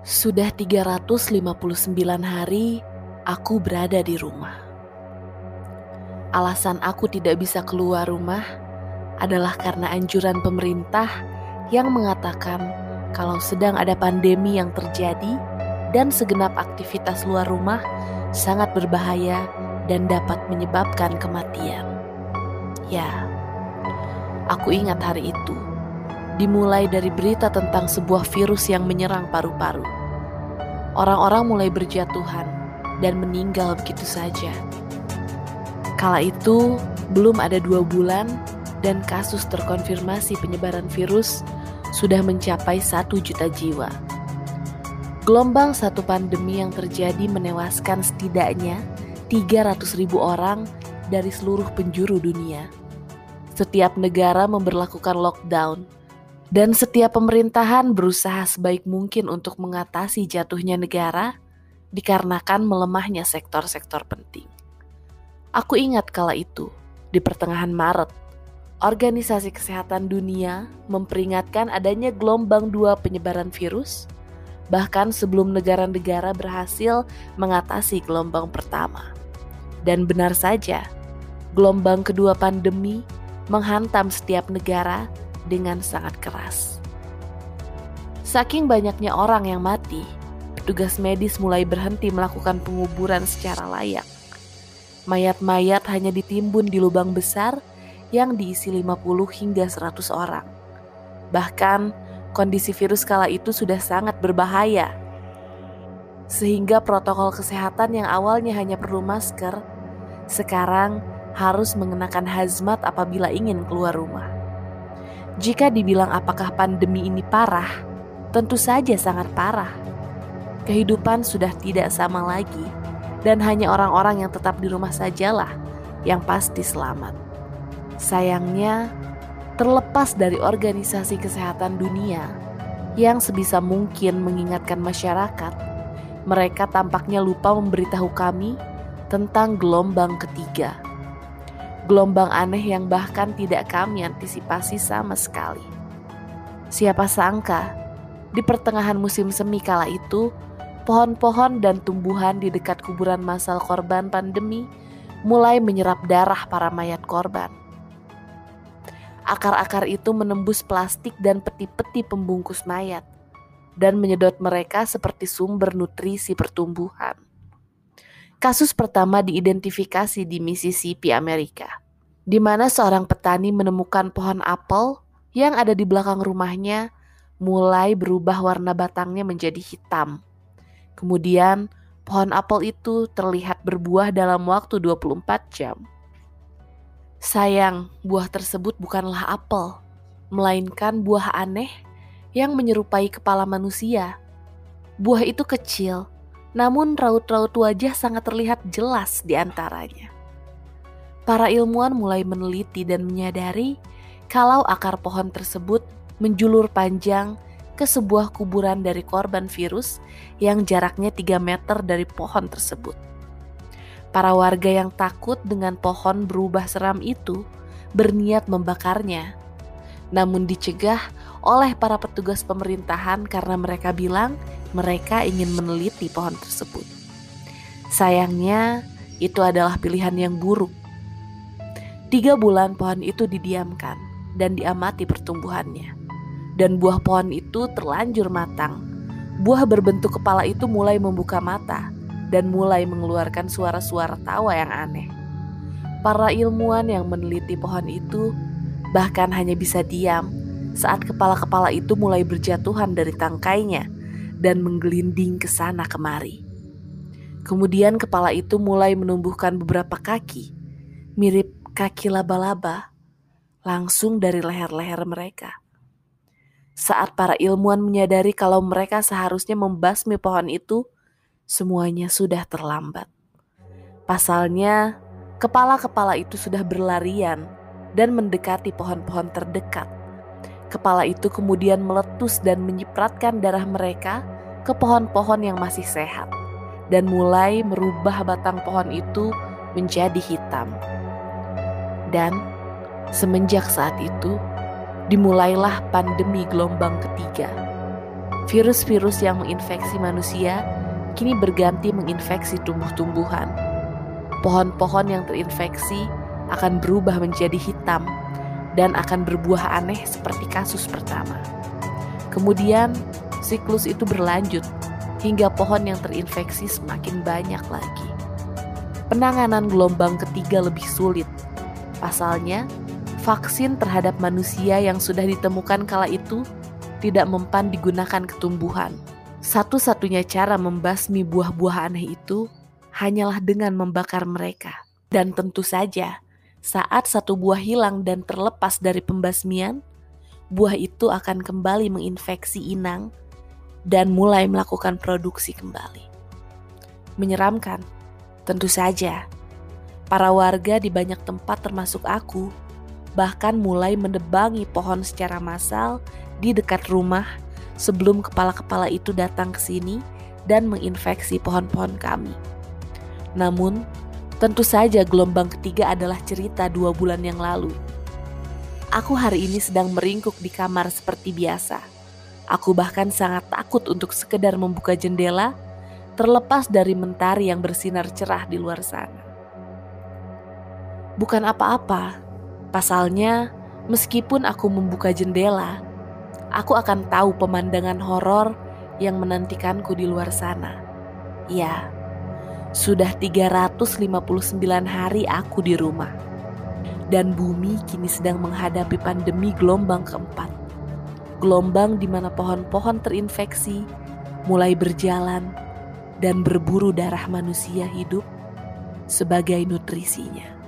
Sudah 359 hari aku berada di rumah. Alasan aku tidak bisa keluar rumah adalah karena anjuran pemerintah yang mengatakan kalau sedang ada pandemi yang terjadi dan segenap aktivitas luar rumah sangat berbahaya dan dapat menyebabkan kematian. Ya, aku ingat hari itu. Dimulai dari berita tentang sebuah virus yang menyerang paru-paru. Orang-orang mulai berjatuhan dan meninggal begitu saja. Kala itu belum ada 2 bulan dan kasus terkonfirmasi penyebaran virus sudah mencapai 1 juta jiwa. Gelombang satu pandemi yang terjadi menewaskan setidaknya 300.000 orang dari seluruh penjuru dunia. Setiap negara memberlakukan lockdown dan setiap pemerintahan berusaha sebaik mungkin untuk mengatasi jatuhnya negara dikarenakan melemahnya sektor-sektor penting. Aku ingat kala itu, di pertengahan Maret, Organisasi Kesehatan Dunia memperingatkan adanya gelombang 2 penyebaran virus, bahkan sebelum negara-negara berhasil mengatasi gelombang pertama. Dan benar saja, gelombang kedua pandemi menghantam setiap negara dengan sangat keras. Saking banyaknya orang yang mati, petugas medis mulai berhenti melakukan penguburan secara layak. Mayat-mayat hanya ditimbun di lubang besar yang diisi 50 hingga 100 orang. Bahkan kondisi virus kala itu sudah sangat berbahaya, sehingga protokol kesehatan yang awalnya hanya perlu masker, sekarang harus mengenakan hazmat apabila ingin keluar rumah. Jika dibilang apakah pandemi ini parah, tentu saja sangat parah. Kehidupan sudah tidak sama lagi, dan hanya orang-orang yang tetap di rumah sajalah yang pasti selamat. Sayangnya, terlepas dari Organisasi Kesehatan Dunia yang sebisa mungkin mengingatkan masyarakat, mereka tampaknya lupa memberitahu kami tentang gelombang ketiga. Gelombang aneh yang bahkan tidak kami antisipasi sama sekali. Siapa sangka, di pertengahan musim semi kala itu, pohon-pohon dan tumbuhan di dekat kuburan massal korban pandemi mulai menyerap darah para mayat korban. Akar-akar itu menembus plastik dan peti-peti pembungkus mayat dan menyedot mereka seperti sumber nutrisi pertumbuhan. Kasus pertama diidentifikasi di Mississippi, Amerika, di mana seorang petani menemukan pohon apel yang ada di belakang rumahnya mulai berubah warna batangnya menjadi hitam. Kemudian pohon apel itu terlihat berbuah dalam waktu 24 jam. Sayang, buah tersebut bukanlah apel, melainkan buah aneh yang menyerupai kepala manusia. Buah itu kecil, namun raut-raut wajah sangat terlihat jelas di antaranya. Para ilmuwan mulai meneliti dan menyadari kalau akar pohon tersebut menjulur panjang ke sebuah kuburan dari korban virus yang jaraknya 3 meter dari pohon tersebut. Para warga yang takut dengan pohon berubah seram itu berniat membakarnya, namun dicegah oleh para petugas pemerintahan karena mereka bilang mereka ingin meneliti pohon tersebut. Sayangnya, itu adalah pilihan yang buruk. 3 bulan pohon itu didiamkan dan diamati pertumbuhannya. Dan buah pohon itu terlanjur matang. Buah berbentuk kepala itu mulai membuka mata dan mulai mengeluarkan suara-suara tawa yang aneh. Para ilmuwan yang meneliti pohon itu bahkan hanya bisa diam saat kepala-kepala itu mulai berjatuhan dari tangkainya dan menggelinding ke sana kemari. Kemudian kepala itu mulai menumbuhkan beberapa kaki, mirip kaki laba-laba, langsung dari leher-leher mereka. Saat para ilmuwan menyadari kalau mereka seharusnya membasmi pohon itu, semuanya sudah terlambat. Pasalnya, kepala-kepala itu sudah berlarian dan mendekati pohon-pohon terdekat. Kepala itu kemudian meletus dan menyipratkan darah mereka ke pohon-pohon yang masih sehat dan mulai merubah batang pohon itu menjadi hitam. Dan semenjak saat itu, dimulailah pandemi gelombang ketiga. Virus-virus yang menginfeksi manusia kini berganti menginfeksi tumbuh-tumbuhan. Pohon-pohon yang terinfeksi akan berubah menjadi hitam dan akan berbuah aneh seperti kasus pertama. Kemudian, siklus itu berlanjut hingga pohon yang terinfeksi semakin banyak lagi. Penanganan gelombang ketiga lebih sulit. Pasalnya, vaksin terhadap manusia yang sudah ditemukan kala itu tidak mempan digunakan ketumbuhan. Satu-satunya cara membasmi buah-buah aneh itu hanyalah dengan membakar mereka. Dan tentu saja, saat satu buah hilang dan terlepas dari pembasmian, buah itu akan kembali menginfeksi inang dan mulai melakukan produksi kembali. Menyeramkan, tentu saja. Para warga di banyak tempat termasuk aku, bahkan mulai menebangi pohon secara massal di dekat rumah sebelum kepala-kepala itu datang ke sini dan menginfeksi pohon-pohon kami. Namun, tentu saja gelombang ketiga adalah cerita 2 bulan yang lalu. Aku hari ini sedang meringkuk di kamar seperti biasa. Aku bahkan sangat takut untuk sekedar membuka jendela, terlepas dari mentari yang bersinar cerah di luar sana. Bukan apa-apa, pasalnya meskipun aku membuka jendela, aku akan tahu pemandangan horor yang menantikanku di luar sana. Ya, sudah 359 hari aku di rumah. Dan bumi kini sedang menghadapi pandemi gelombang keempat. Gelombang di mana pohon-pohon terinfeksi mulai berjalan dan berburu darah manusia hidup sebagai nutrisinya.